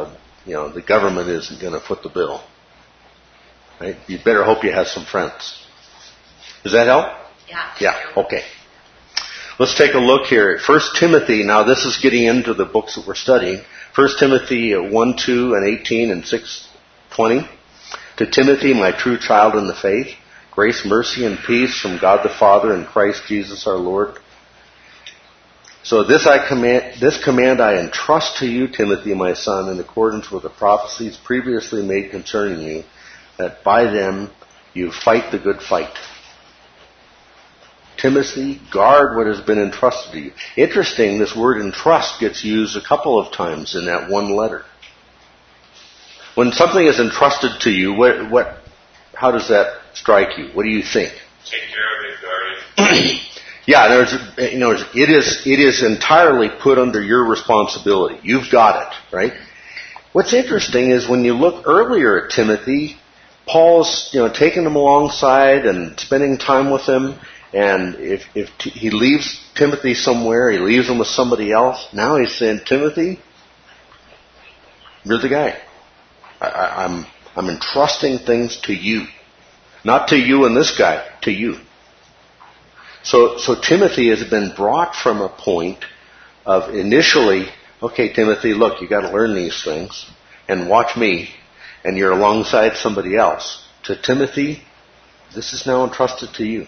S1: you know, the government isn't going to foot the bill. Right? You better hope you have some friends. Does that help?
S7: Yeah.
S1: Yeah, okay. Let's take a look here at First Timothy. Now this is getting into the books that we're studying. First Timothy one, two, and eighteen, and six, twenty. To Timothy, my true child in the faith, grace, mercy, and peace from God the Father and Christ Jesus our Lord. So this I command, this command I entrust to you, Timothy, my son, in accordance with the prophecies previously made concerning you, that by them you fight the good fight. Timothy, guard what has been entrusted to you. Interesting, this word entrust gets used a couple of times in that one letter. When something is entrusted to you, what, what, how does that strike you? What do you think?
S3: Take care of it, guard it.
S1: Yeah, there's, you know, it is, it is entirely put under your responsibility. You've got it, right? What's interesting is when you look earlier at Timothy, Paul's, you know, taking him alongside and spending time with him. And if, if t- he leaves Timothy somewhere, he leaves him with somebody else. Now he's saying, Timothy, you're the guy. I, I, I'm, I'm entrusting things to you. Not to you and this guy, to you. So, so Timothy has been brought from a point of initially, okay, Timothy, look, you got to learn these things and watch me, and you're alongside somebody else. To Timothy, this is now entrusted to you.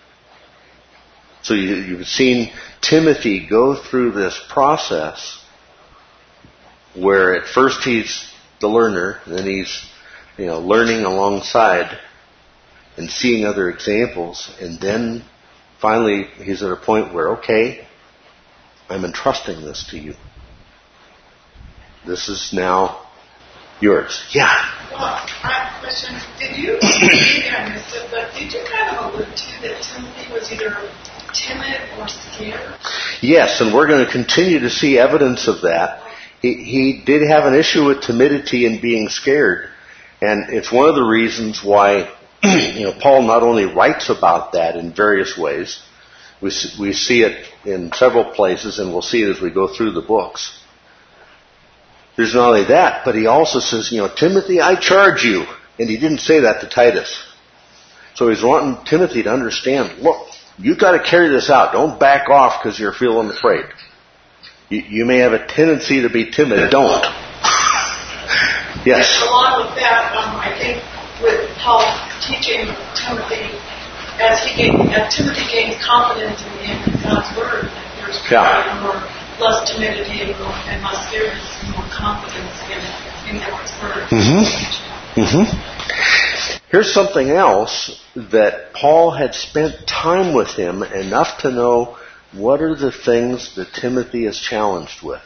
S1: So you, you've seen Timothy go through this process where at first he's the learner, and then he's, you know, learning alongside and seeing other examples, and then finally he's at a point where, okay, I'm entrusting this to you. This is now yours. Yeah.
S8: Well, I have a question. Did you, maybe I missed it, but did you kind of allude to that Timothy was either timid or scared?
S1: Yes, and we're going to continue to see evidence of that. He, he did have an issue with timidity and being scared, and it's one of the reasons why you know Paul not only writes about that in various ways. We we see it in several places, and we'll see it as we go through the books. There's not only that, but he also says, you know, Timothy, I charge you, and he didn't say that to Titus. So he's wanting Timothy to understand, look, you've got to carry this out. Don't back off because you're feeling afraid. You, you may have a tendency to be timid. Don't. Yes.
S8: Along with that, um, I think with Paul teaching Timothy, as he gained, as Timothy gains confidence in, in God's word, there's
S1: yeah.
S8: more, less timidity and, more, and less fearness and more confidence in, in God's word.
S1: Mm-hmm. Mm-hmm. Here's something else that Paul had spent time with him enough to know what are the things that Timothy is challenged with.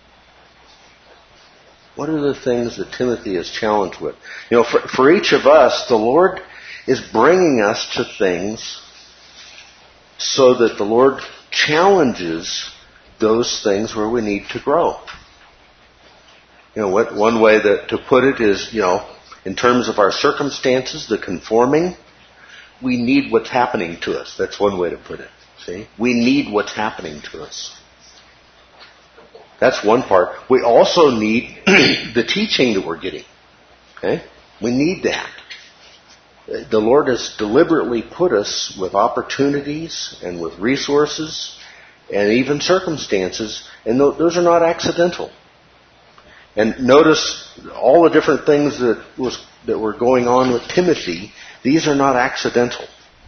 S1: What are the things that Timothy is challenged with? You know, for, for each of us, the Lord is bringing us to things so that the Lord challenges those things where we need to grow. You know, what, one way that to put it is, you know, in terms of our circumstances, the conforming, we need what's happening to us. That's one way to put it. See? We need what's happening to us. That's one part. We also need the teaching that we're getting. Okay? We need that. The Lord has deliberately put us with opportunities and with resources and even circumstances, and those are not accidental. And notice all the different things that was that were going on with Timothy. These are not accidental.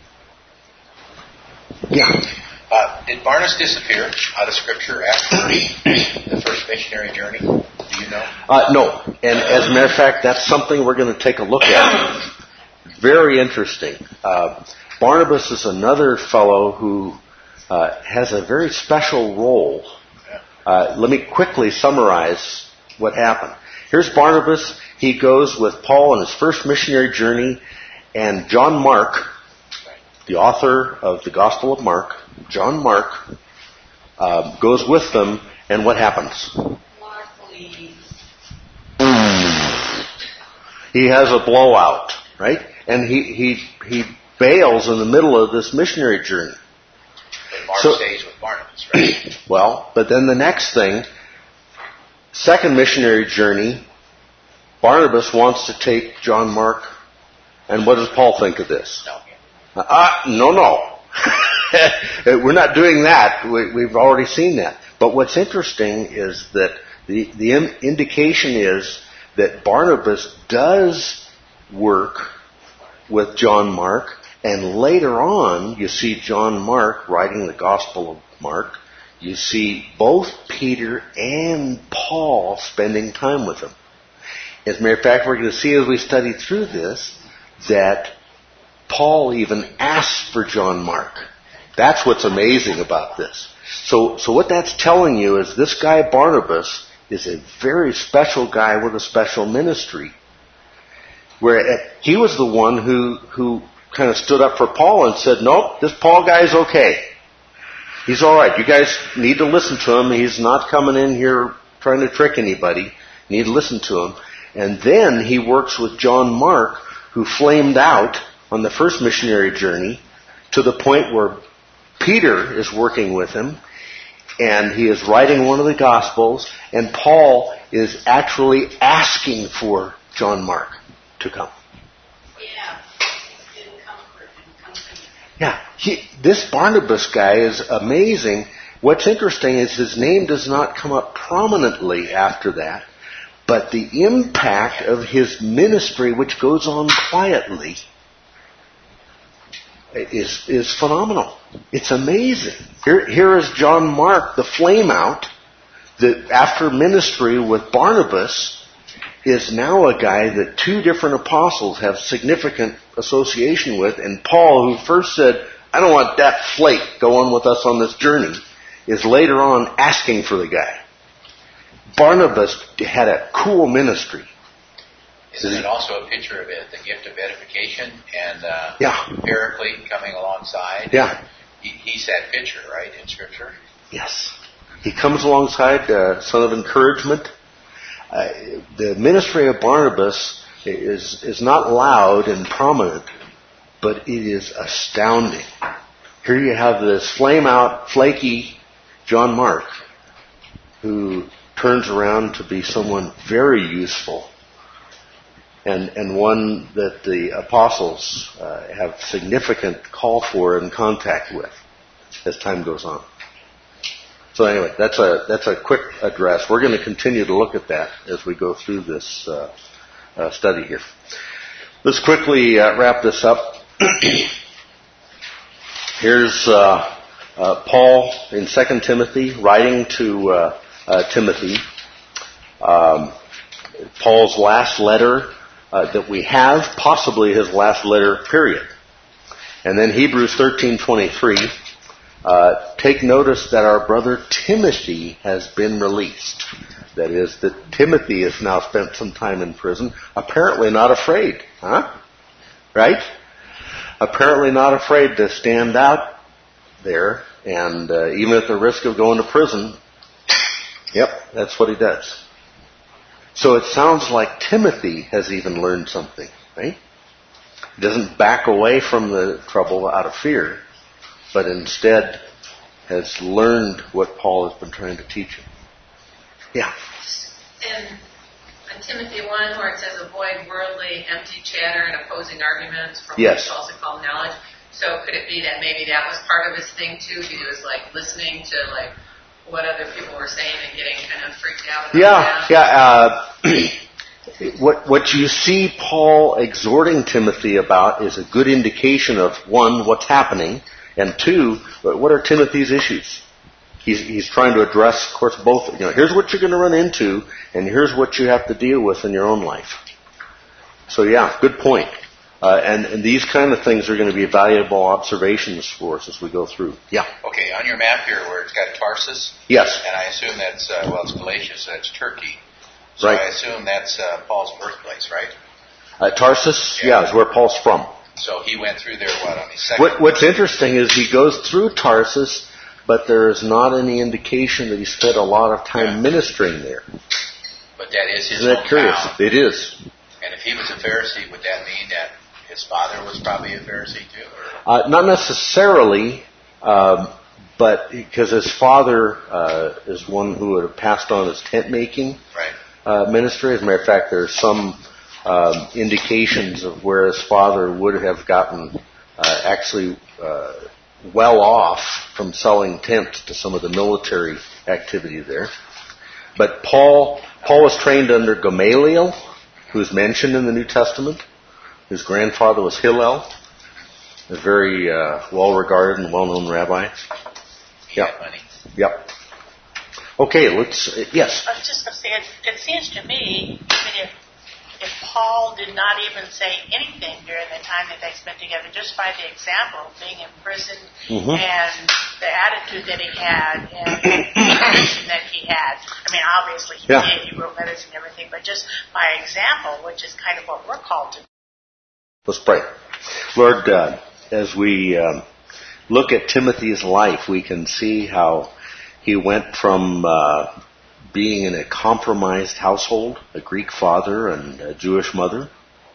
S1: Yeah.
S2: Uh, did Barnabas disappear out of Scripture after the first missionary journey? Do you know?
S1: Uh, no. And as a matter of fact, that's something we're going to take a look at. Very interesting. Uh, Barnabas is another fellow who uh, has a very special role. Uh, let me quickly summarize what happened. Here's Barnabas. He goes with Paul on his first missionary journey, and John Mark, the author of the Gospel of Mark, John Mark, uh, goes with them, and what happens?
S4: Mark leaves.
S1: He has a blowout, right? And he, he, he bails in the middle of this missionary journey.
S2: But Mark
S1: So-
S2: stays with Barnabas, right?
S1: Well, but then the next thing, second missionary journey, Barnabas wants to take John Mark, and what does Paul think of this?
S2: No.
S1: Uh, no, no. We're not doing that. We, we've already seen that. But what's interesting is that the, the in, indication is that Barnabas does work with John Mark, and later on you see John Mark writing the Gospel of Mark. You see both Peter and Paul spending time with him. As a matter of fact, we're going to see as we study through this that Paul even asks for John Mark. That's what's amazing about this. So, so what that's telling you is this guy Barnabas is a very special guy with a special ministry. Where he was the one who, who kind of stood up for Paul and said, nope, this Paul guy's okay. He's alright. You guys need to listen to him. He's not coming in here trying to trick anybody. You need to listen to him. And then he works with John Mark, who flamed out on the first missionary journey to the point where Peter is working with him, and he is writing one of the Gospels, and Paul is actually asking for John Mark to come.
S4: Yeah. Didn't comfort and comfort.
S1: Yeah, he, this Barnabas guy is amazing. What's interesting is his name does not come up prominently after that, but the impact of his ministry, which goes on quietly, is is phenomenal. It's amazing. Here, here is John Mark, the flame out, that after ministry with Barnabas is now a guy that two different apostles have significant association with, and Paul, who first said, I don't want that flake going with us on this journey, is later on asking for the guy. Barnabas had a cool ministry.
S2: Isn't it also a picture of it, the gift of edification and uh,
S1: yeah.
S2: Paraclete coming alongside?
S1: Yeah.
S2: He, he's that picture, right, in Scripture?
S1: Yes. He comes alongside, uh, son of encouragement. Uh, the ministry of Barnabas is is not loud and prominent, but it is astounding. Here you have this flame-out, flaky John Mark, who turns around to be someone very useful, and and one that the apostles uh, have significant call for and contact with as time goes on. So anyway, that's a that's a quick address. We're going to continue to look at that as we go through this uh, uh, study here. Let's quickly uh, wrap this up. Here's uh, uh, Paul in Second Timothy writing to uh, uh, Timothy. Um, Paul's last letter uh, that we have, possibly his last letter, period. And then Hebrews thirteen twenty-three. Uh, take notice that our brother Timothy has been released. That is, that Timothy has now spent some time in prison, apparently not afraid, huh? Right? Apparently not afraid to stand out there, and uh, even at the risk of going to prison, yep, that's what he does. So it sounds like Timothy has even learned something, right? He doesn't back away from the trouble out of fear, but instead has learned what Paul has been trying to teach him. Yeah.
S7: And in Timothy one, where it says, avoid worldly, empty chatter and opposing arguments, from
S1: yes.
S7: which is also called knowledge. So could it be that maybe that was part of his thing too? He was like listening to like what other people were saying and getting kind of freaked out about
S1: yeah,
S7: that?
S1: Yeah, uh, what, what you see Paul exhorting Timothy about is a good indication of, one, what's happening, and two, what are Timothy's issues? He's, he's trying to address, of course, both. You know, here's what you're going to run into, and here's what you have to deal with in your own life. So, yeah, good point. Uh, and, and these kind of things are going to be valuable observations for us as we go through. Yeah.
S2: Okay, on your map here, where it's got Tarsus.
S1: Yes.
S2: And I assume that's uh, well, it's Galatia, so that's Turkey. So
S1: right.
S2: I assume that's uh, Paul's birthplace, right?
S1: Uh, Tarsus,
S2: yeah.
S1: yeah, is where Paul's from.
S2: So he went through there, what, on his second?
S1: What, what's interesting is he goes through Tarsus, but there is not any indication that he spent a lot of time yeah. ministering there.
S2: But that is his
S1: Isn't that curious?
S2: Town.
S1: It is.
S2: And if he was a Pharisee, would that mean that his father was probably a Pharisee too?
S1: Uh, not necessarily, um, but because his father uh, is one who would have passed on his tent making.
S2: Right.
S1: uh, ministry. As a matter of fact, there are some um, indications of where his father would have gotten uh, actually uh, well off from selling tents to some of the military activity there. But Paul, Paul was trained under Gamaliel, who is mentioned in the New Testament. His grandfather was Hillel, a very uh, well-regarded and well-known rabbi. Yep. Yep. Okay, let's, uh, yes?
S6: I was just going to say, it, it seems to me, I mean, if, if Paul did not even say anything during the time that they spent together, just by the example of being in prison mm-hmm. and the attitude that he had and the position that he had. I mean, obviously he yeah. did, he wrote letters and everything, but just by example, which is kind of what we're called to do.
S1: Let's pray. Lord, uh, as we um, look at Timothy's life, we can see how he went from uh, being in a compromised household, a Greek father and a Jewish mother,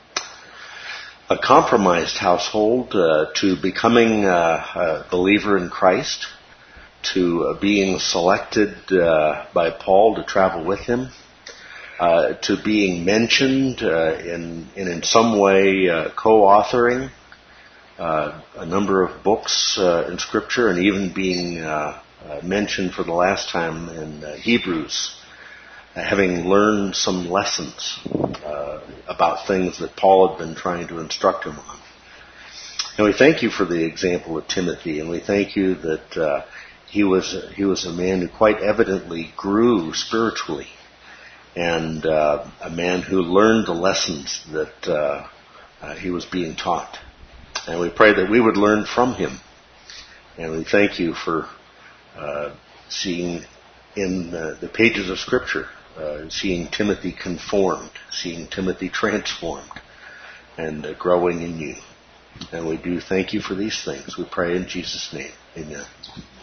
S1: a compromised household, uh, to becoming uh, a believer in Christ, to uh, being selected uh, by Paul to travel with him, uh, to being mentioned uh, in, in in some way uh, co-authoring uh, a number of books uh, in Scripture, and even being uh, uh, mentioned for the last time in uh, Hebrews, uh, having learned some lessons uh, about things that Paul had been trying to instruct him on. And we thank you for the example of Timothy, and we thank you that uh, he was he was a man who quite evidently grew spiritually, and uh, a man who learned the lessons that uh, uh, he was being taught. And we pray that we would learn from him. And we thank you for uh, seeing in uh, the pages of Scripture, uh, seeing Timothy conformed, seeing Timothy transformed, and uh, growing in you. And we do thank you for these things. We pray in Jesus' name. Amen.